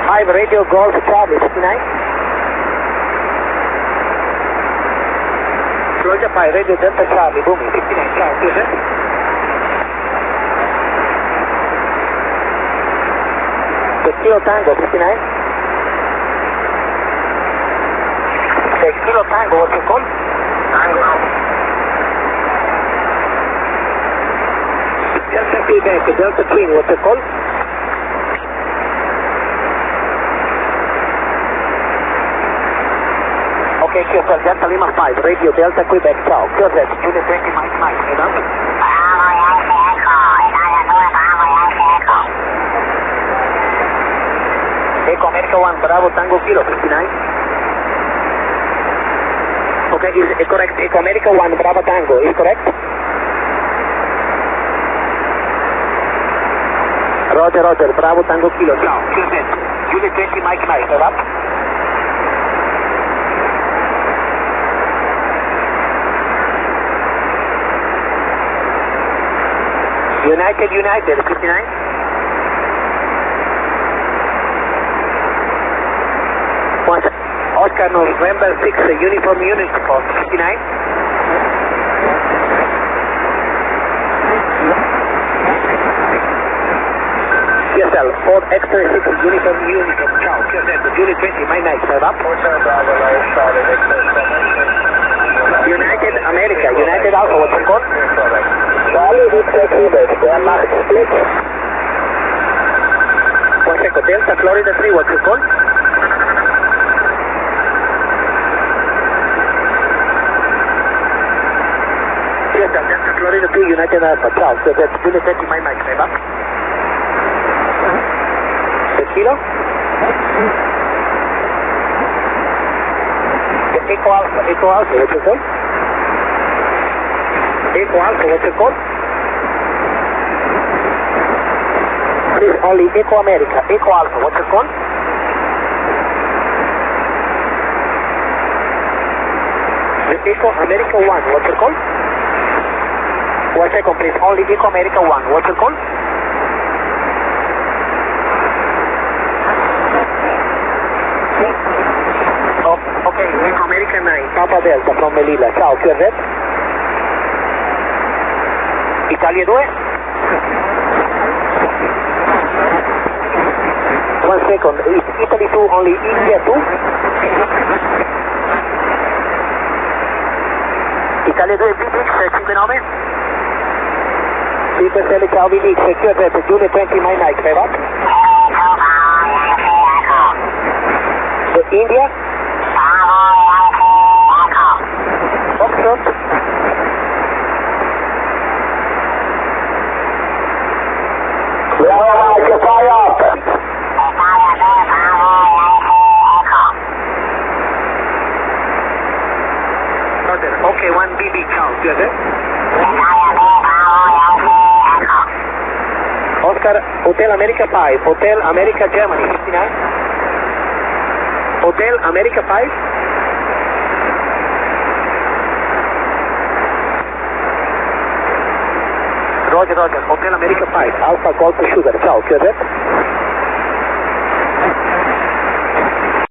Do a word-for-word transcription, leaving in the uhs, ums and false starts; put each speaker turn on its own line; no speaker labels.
five Radio Golf Charlie fifty-nine. Georgia five Radio Delta Charlie booming fifty-nine. Ciao, chiuso. Kilo Tango fifty-nine. Kilo Tango, what's your call? Tango. Delta Quebec, Delta Twin, what's your call? Okay, Houston, Delta Lima five, Radio Delta Quebec, ciao. Clear Juliet twenty, Mike Mike, head up. Echo America one, Bravo Tango Kilo fifty-nine. Okay, is it correct? Echo America one, Bravo Tango, is correct? Roger, Roger, Bravo Tango Kilo, ciao. Juliet twenty, Mike Mike, head up. United, United, fifty-nine. One second. Oscar November six, uniform unit for fifty-nine. C S L, four X-ray six, uniform unit, ciao. Juliet twenty, my night, set up. United America, United Alpha, what's the code? Charlie, Victor, Quebec, Denmark, split. One second, Delta, Florida three, what's your call? Yes, Delta, Florida two, United Alpha, ciao. So that's Juliet twenty, my mic, right up. six kilo? Echo Alpha, Echo Alpha, what's your call? Echo Alpha, what's your code? Please, only Echo America. Echo Alpha, what's your code? The Echo America one, what's your code? One second, please. Only Echo America one, what's your code? Oh, okay, Echo America nine, Papa Delta from Melilla. Ciao, Q R Z. Italia two. One second, is Italy two only India two? Italia two V X cinque nove. cinque Stelle, ciao V X, Q R Z, Juliet twenty, my night, five up. So India? Foxtrot. Okay, one B B, ciao, Q R Z. Oscar, Hotel America five, Hotel America Germany, fifty-nine. Hotel America five. Roger, Roger, Hotel America five, Alpha Golf Sugar, ciao, Q R Z.